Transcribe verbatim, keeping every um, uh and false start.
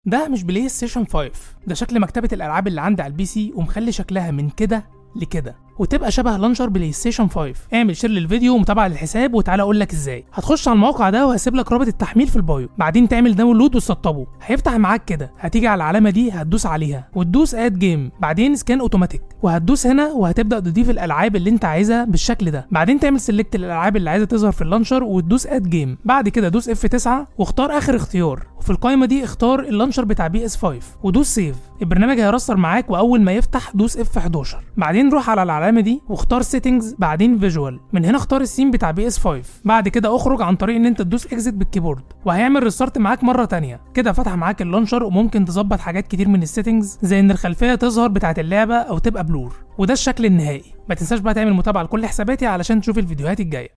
ده مش بلاي ستيشن خمسة، ده شكل مكتبة الألعاب اللي عندي على البي سي ومخلي شكلها من كده لكده وتبقى شبه لانشر بلاي ستيشن خمسة. اعمل شير للفيديو ومتابعه للحساب وتعالى اقول لك ازاي. هتخش على الموقع ده وهسيب لك رابط التحميل في البايو، بعدين تعمل داونلود وتسطبه. هيفتح معاك كده، هتيجي على العلامه دي هتدوس عليها وتدوس اد جيم، بعدين سكان اوتوماتيك وهتدوس هنا وهتبدا تضيف الالعاب اللي انت عايزها بالشكل ده. بعدين تعمل سيلكت الالعاب اللي عايزه تظهر في اللانشر وتدوس اد جيم. بعد كده دوس اف تسعة واختار اخر اختيار، وفي القائمه دي اختار اللانشر بتاع بي اس خمسة ودوس سيف. البرنامج هيرستر معاك واول ما يفتح دوس اف حداشر. بعدين روح على العلامه دي واختار سيتنجز، بعدين فيجوال. من هنا اختار السين بتاع بي اس خمسة. بعد كده اخرج عن طريق ان انت تدوس اكزيت بالكيبورد وهيعمل ريستارت معاك مره تانية. كده فتح معاك اللانشر وممكن تظبط حاجات كتير من السيتنجز زي ان الخلفيه تظهر بتاعه اللعبه او تبقى بلور، وده الشكل النهائي. ما تنساش بقى تعمل متابعه لكل حساباتي علشان تشوف الفيديوهات الجايه.